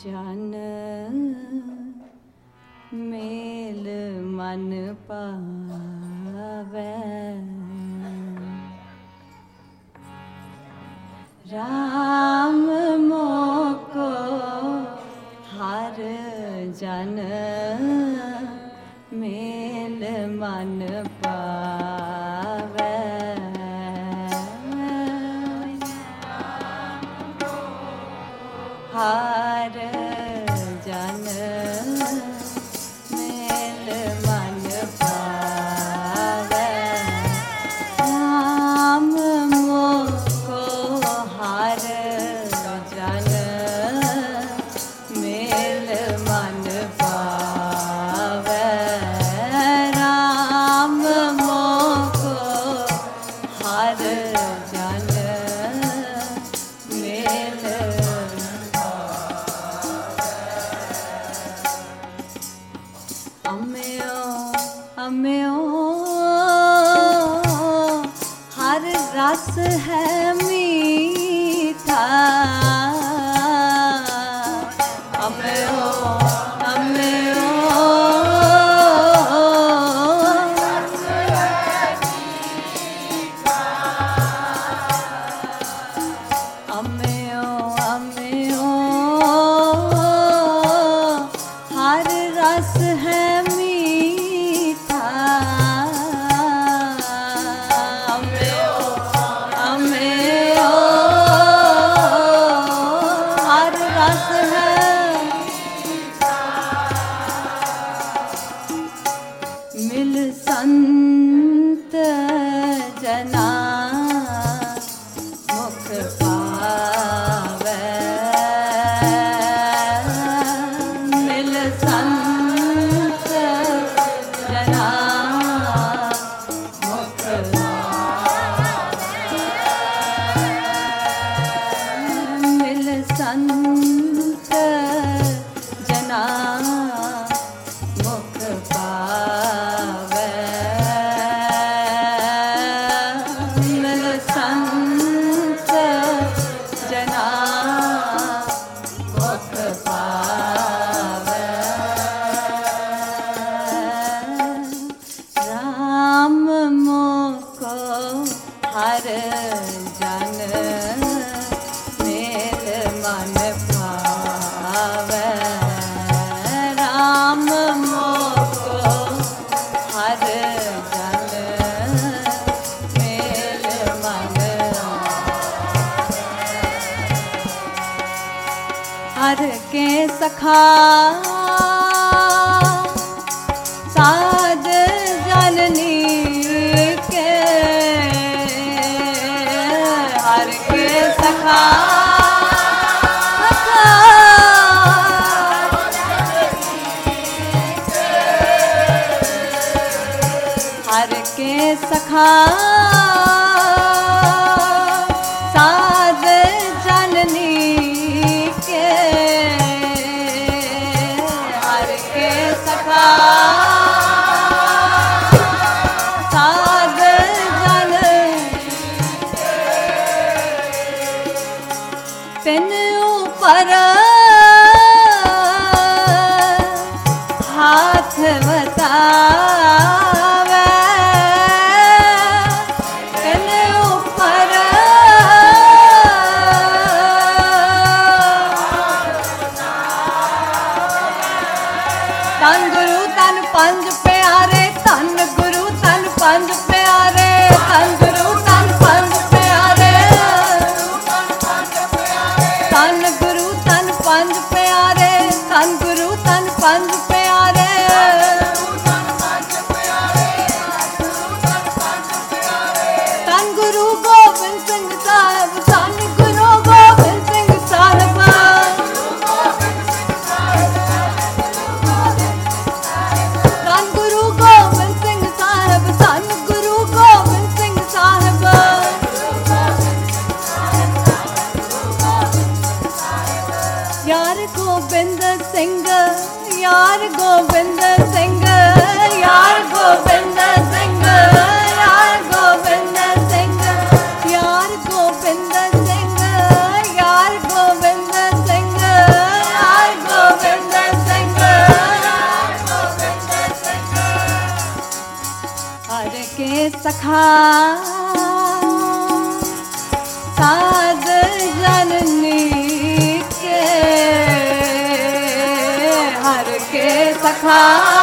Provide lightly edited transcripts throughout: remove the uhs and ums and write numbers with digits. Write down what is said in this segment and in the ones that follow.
जन मेल मन पावे राम मोको हर जन मेल मन पावे हर जन मेल मन पावे राम मोको हर जन मेल मन पावे राम मोको हर जन मेल अम्यो हर रस है मीठा अम्यो अम्यो अम्यो अम्यो हर रस है मिल संत जना मुख पावे मिल संत जना मुख मिल संत जना मुख पावे मिल संत जना मुख पावे राम मोको हर जन मेल मन पावे राम मोको हर जन मेल मन हर के सखा साज जननी के हर के सखा हर के सखा साध जननी के हर के सखा साध जन तिन ऊपर हाथ बतावे तिन ऊपर तन गुरु तन पंज प्यारे तन गुरु तन पंज प्यारे तन गुरु तन पंज प्यारे तन गुरु तन पंज प्यारे तन गुरु तन पंज प्यारे तन गुरु गोबिंद सिंह साहब तन गुरु गोबिंद सिंह साहब तन गुरु गोबिंद सिंह साहब तन गुरु गोबिंद सिंह साहब यार गोबिंद सिंह यार गोबिंद सिंह यार गोबिंद सिंह यार गोबिंद सिंह यार गोबिंद सिंह यार गोबिंद सिंह यार सखा साध जननी के हर के सखा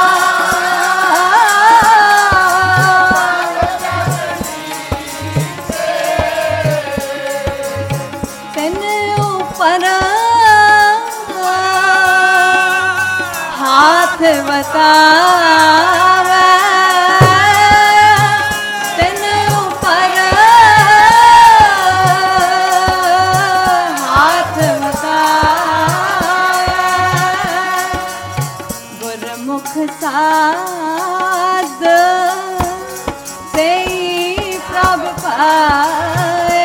हाथ बतावे तिन ऊपर हाथ बतावे गुरमुख साध से प्रभ पाए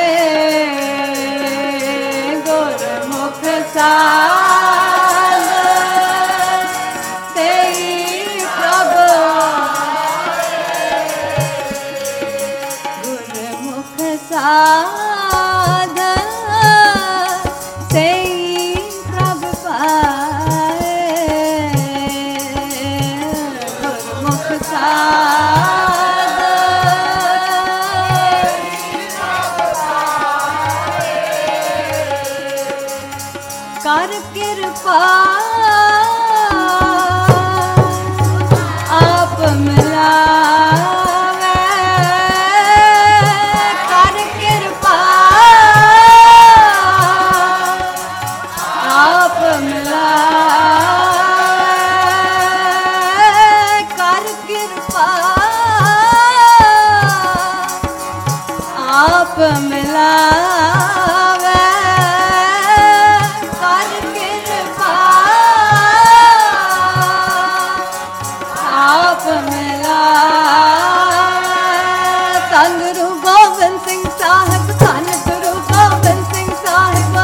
गुरमुख साध साध से प्रभ पाए गुरमुख साध कर कृपा आप मिला आप मिलावे कर कृपा आप मिलावे धन गुरु गोबिंद सिंह साहिब धन गुरु गोबिंद सिंह साहिब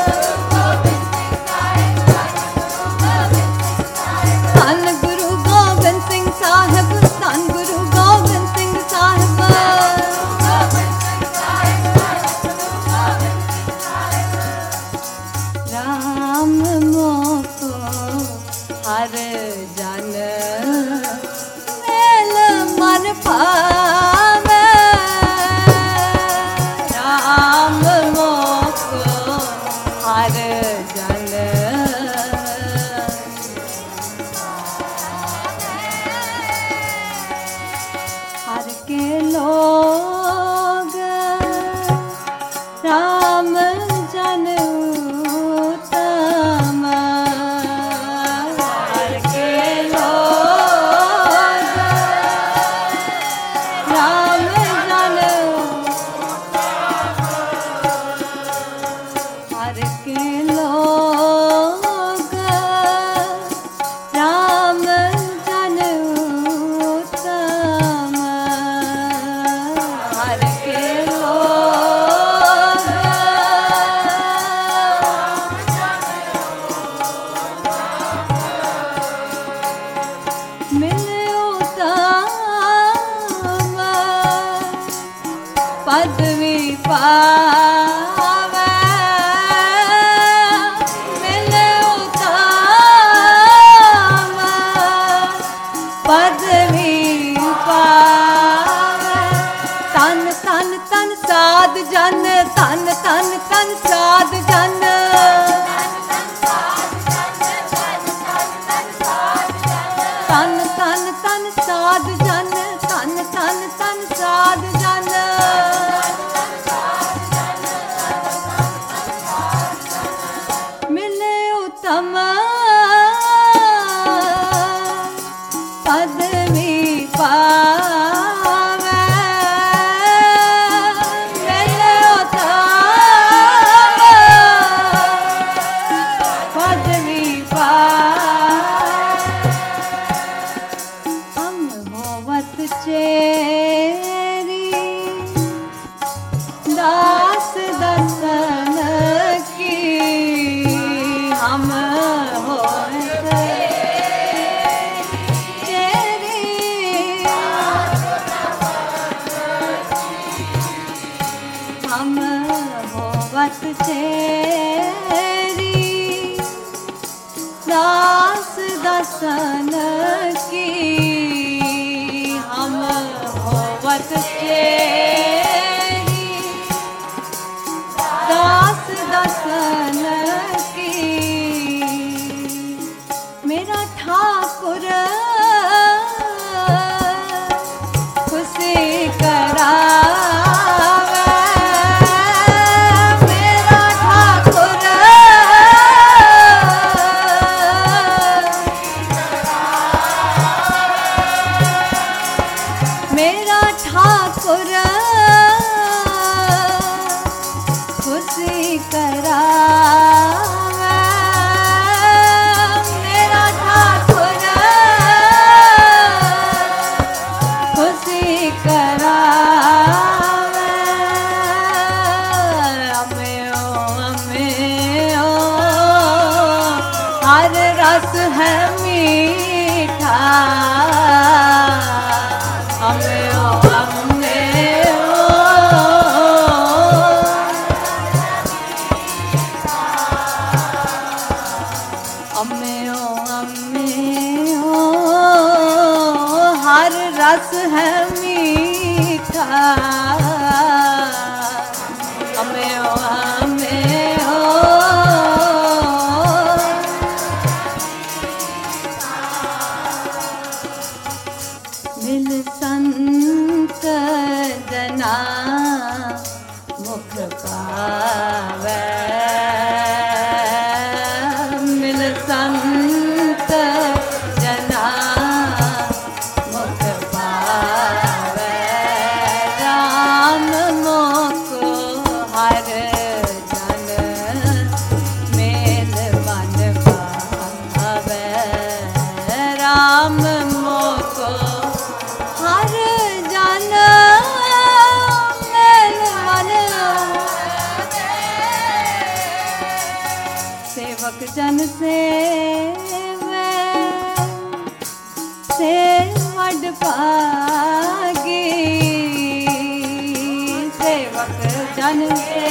धन गुरु गोबिंद सिंह साहिब धन गुरु गोबिंद सिंह साहिब राम मोको हर जन मेल मन पावे राम मोको हर जन हर के लोग राम जन पदवी पावे मिले उताम पदवी पावे तन तन तन साध जन तन तन तन साध जन तन तन तन साध जन तन तन तन साध जन मिले उत्तम पदवी पावे मिले उत्तम पदवी पावे हम होवत चेरी दास दर्शन की हम होवत चेरी हम होवत चेरी दास दर्शन की हम होवत चेरी दास दसन की मेरा ठाकुर खुशी करावे मेरा ठाकुर मेरा ठाकुर खुशी करावे मेरा ठाकुर खुशी करावे अम्मे ओ हर रस है मीठा अम्मे ओ हर रस है मीठा अम्मे ओ मिल संत जना मुख पावे मिल संत जना मुख पावे राम मोको हर जन मेल मन पावे राम मोको हर जन मेल मन सेवक जन से वड पागी सेवक जन से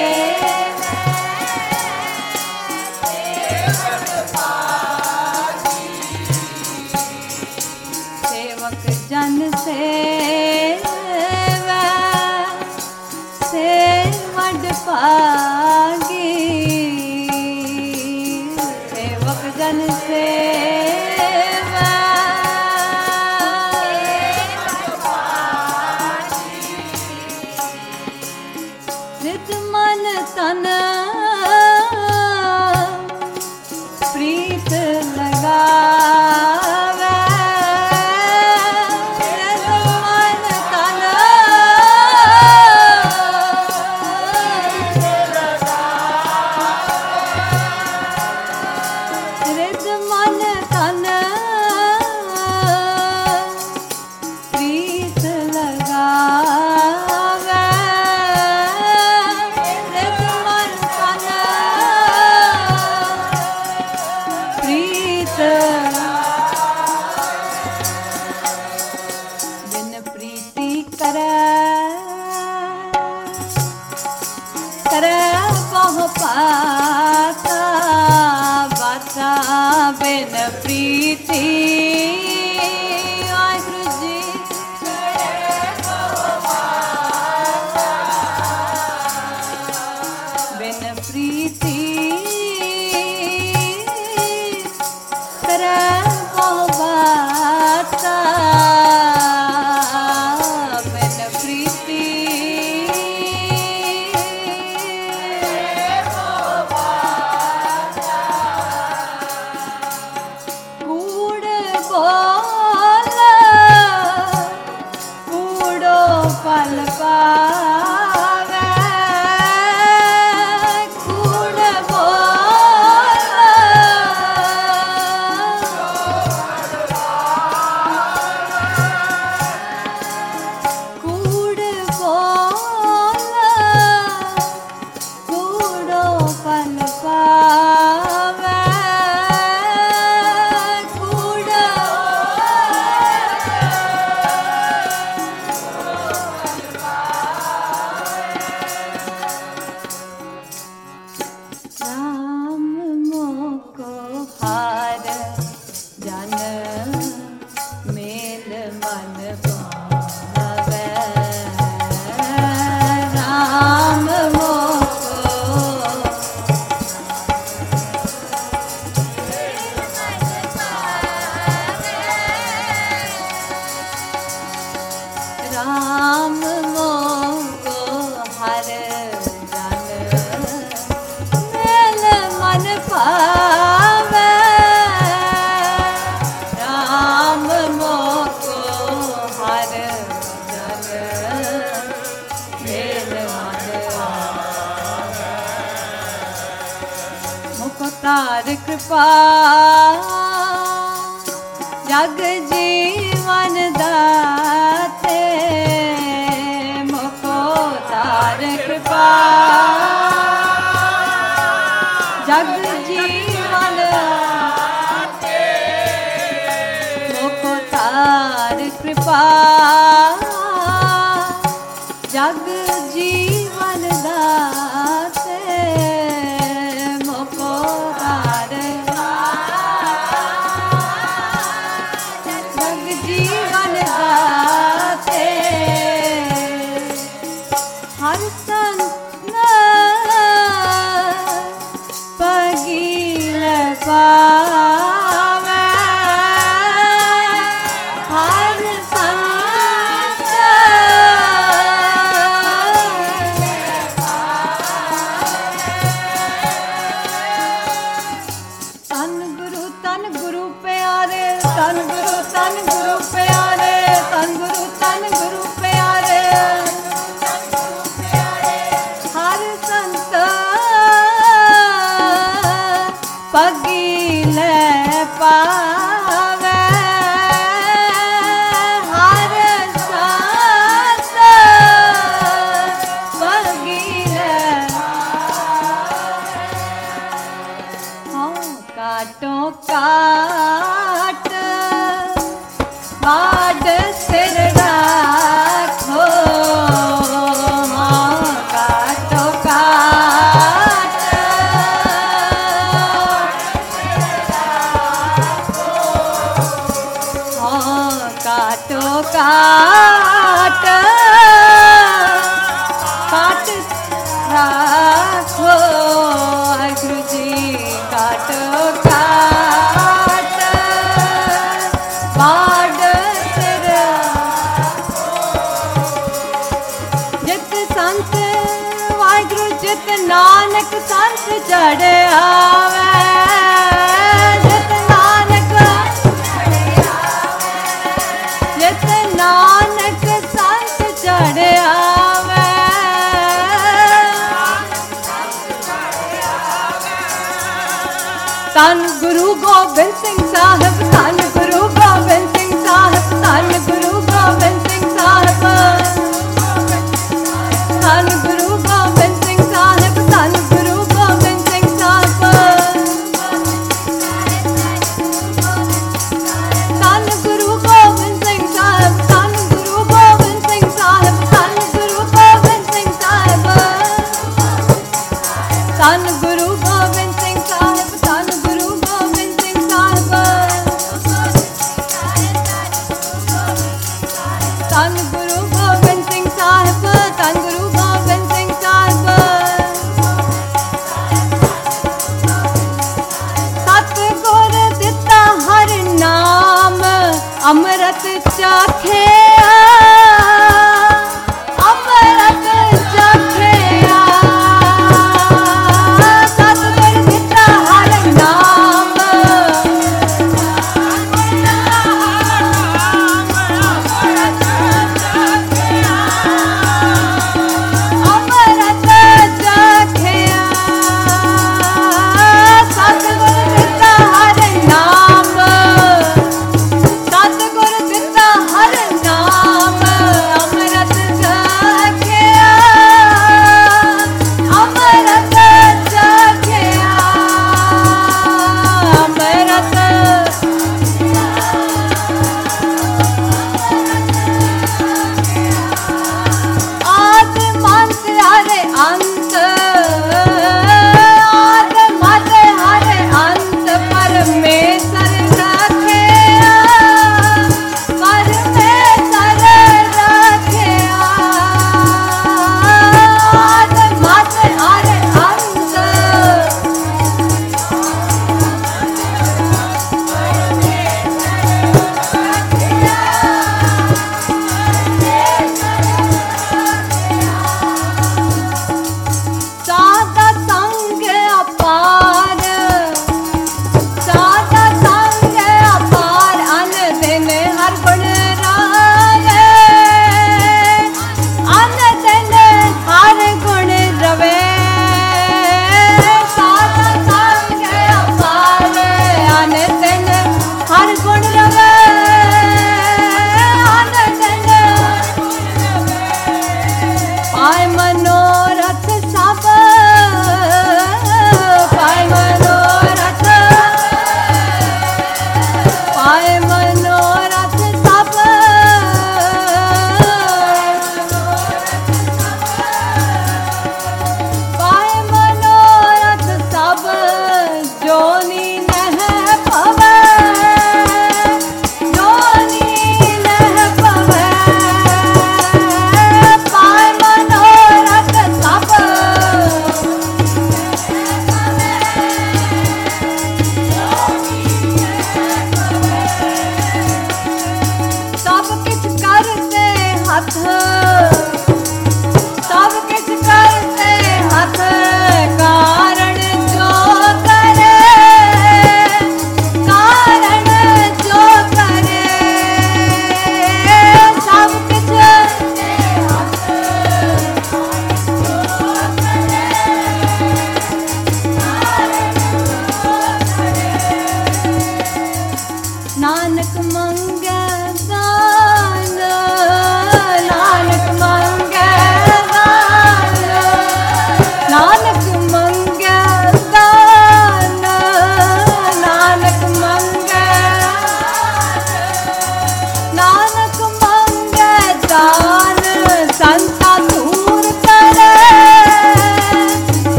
सेवक जन से वड पागी सेवक जन से रित मन तन प्रीत लगावे रित मन तन रित मन तन प्रीत लगावे रित मन तन प्रीत बिन प्रीति करे बहु पाता बाता बिन प्रीति वाहिगुरु जी बिन प्रीति करे बहु बाता बिन प्रीति कूड़ बोल कूड़ो फल पावे कूड़ बोल कूड़ बोल कूड़ो फल पावे कूड़ राम मोको हार जन मेल मन पावे मोको तार कृपा जग जीवन दाते मोको तार कृपा जग जीवन दाते मोको तार कृपा जग जीवन दाते मोको तार जग जीवन दाते हर संत पगील पावे हर संत तन गुरु प्यारे तन गुरु प्यारे तन गुरु प्यारे हर संत पगील पावे हर संत पगील काटो काट बाड सिर राखो काटो काट काटो काट काट राखो गुरु जी काटो काट बाड सिर जित संत वाहिगुरु जित नानक संत चढ़ आवे जित नानक जित नानक संत चढ़ आवे तन गुरु गोबिंद सिंह साहब तन गुरु गोबिंद सिंह साहब तन गुरु गोबिंद सिंह साहब तन गुरु गोबिंद सिंह साहब तन गुरु गोबिंद सिंह साहब तन गुरु गोबिंद सिंह साहब तन गुरु गोबिंद सिंह साहब तन गुरु गोबिंद सिंह साहब तन गुरु गोबिंद सिंह साहब तन गुरु गोबिंद सिंह साहब तन गुरु गोबिंद सिंह साहब तन गुरु गोबिंद सिंह साहब सतगुर दिता हर नाम अमृत चाखे अमृत चाखे सतगुर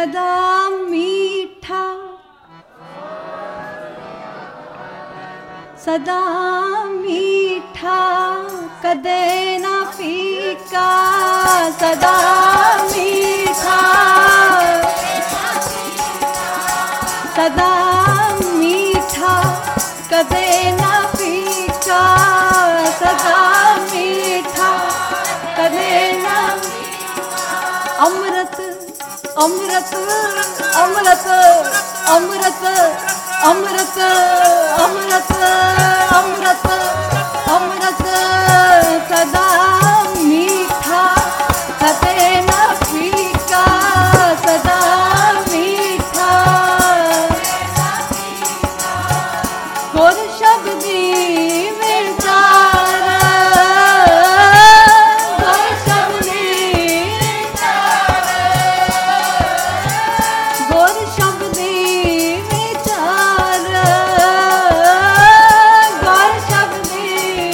सदा मीठा सदा मीठा कदे ना फीका सदा मीठा सदा मीठा कदे ना फीका सदा मीठा कदे ना अमृत अमृत अमृत अमृत अमृत अमृत अमृत अमृत सदा मीठा कदे ना फीका सदा मीठा गुर शब्दी विचार गुर शब्दी गुर शब्दी विचार गुर शब्दी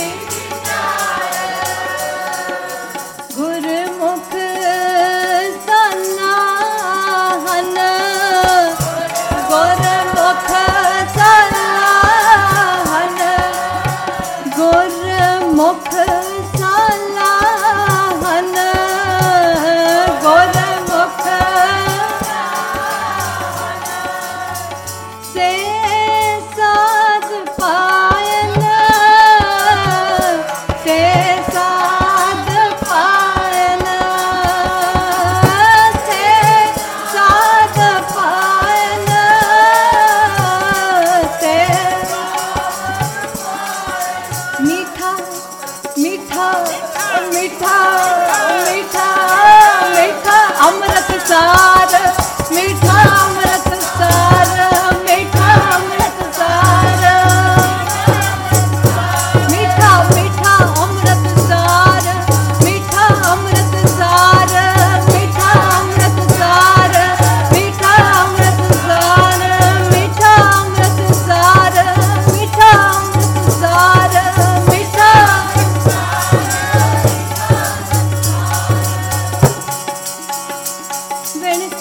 गुरमुख सनाहन गुरमुख सनाहन गुरमुख सलाहन गुरमुख से साध पायन से साध पायन से साध पायन से मीठा मीठा मीठा मीठा मीठा अमृत सार मीठा अमृत सार मीठा अमृत सार मीठा मीठा अमृत सार मीठा अमृत सार मीठा अमृत सार मीठा अमृत सार मीठा अमृत सार मीठा अमृत सार मीठा बिन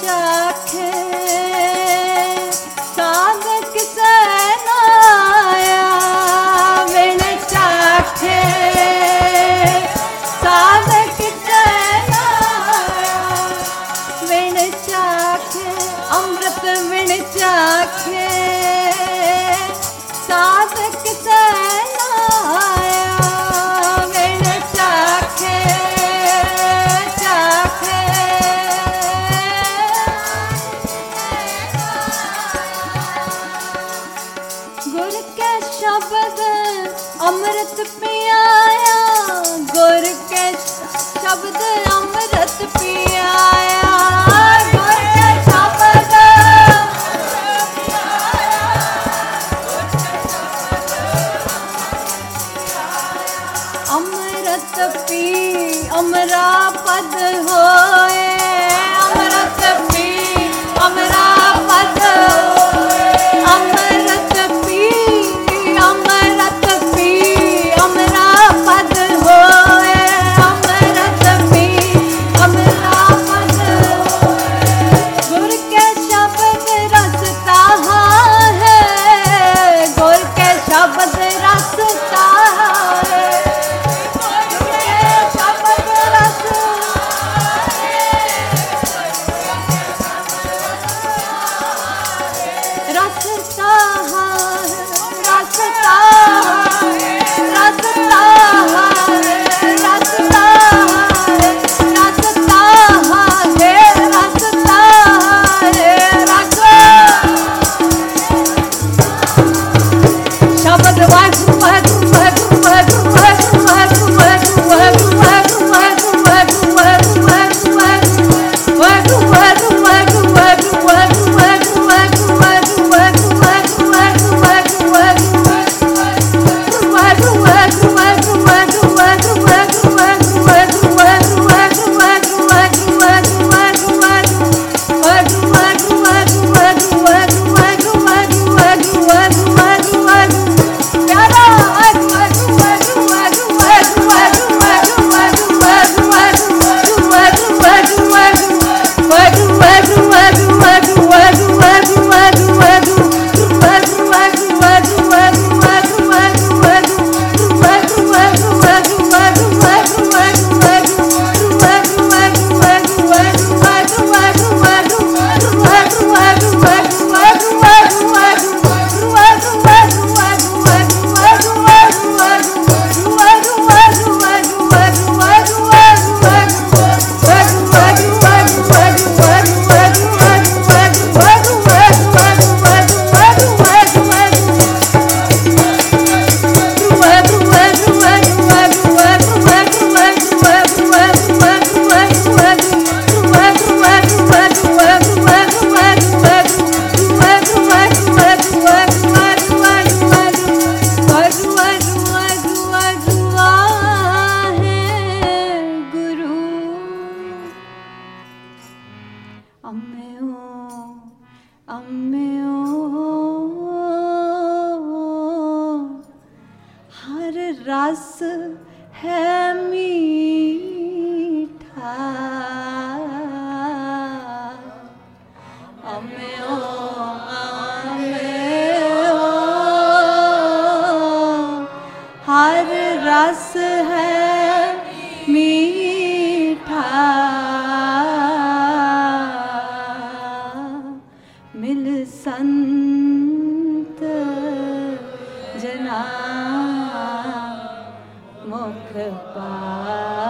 अम्म्यो हर रस है मीठा, अम्म्यो हर रस है मीठा, मिल संत जना मुख पा